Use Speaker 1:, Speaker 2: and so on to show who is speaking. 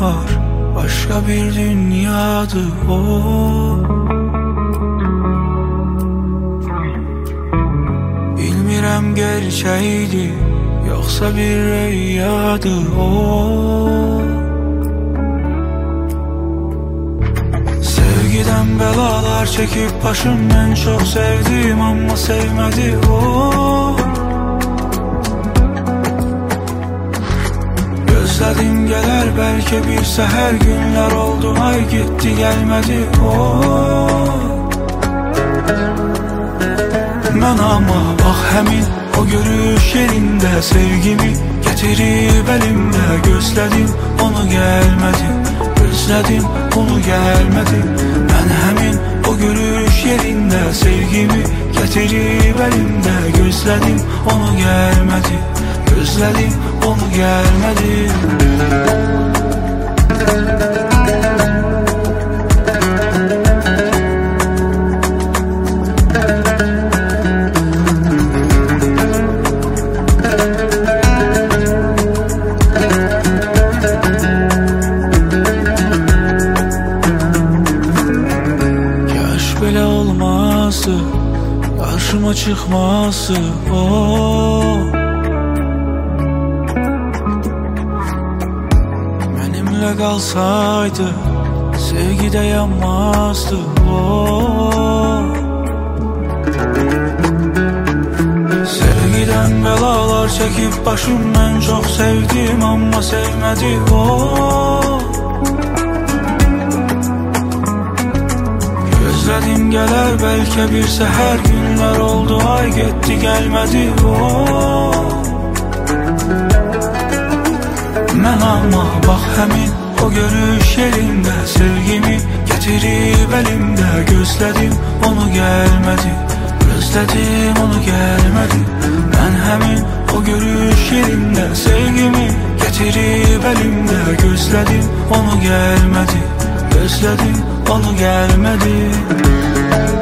Speaker 1: var, başka bir dünyadı o. Bilmirəm gerçəkdi, yoxsa bir rüyadı o. Sevgiden belalar çekip başım, ben çok sevdim ama sevmedi o. Gözledim gelir belki bir seher, günler oldu ay gitti gelmedi o. Ben ama bak həmin o görüş yerinde sevgimi getirip elimde gözledim, onu gelmedi. Gözledim, onu gelmedi. Ben həmin o görüş yerinde sevgimi getirip elimde gözledim, onu gelmedi. Gözledim, onu gelmedi. Belə olması, karşıma çıkması o. Benimle kalsaydı, sevgide yanmazdı o. Sevgiden belalar çekip başım, ben çok sevdim ama sevmedi o. Gözledim gelir belki bir seher, günler oldu ay gitti gelmedi o. Ben ama bak həmin o görüş yerinde sevgimi getirip elimde gözledim, onu gelmedi. Gözledim, onu gelmedi. Ben həmin o görüş yerinde sevgimi getirip elimde gözledim, onu gelmedi. Gözledim, onu gelmedi.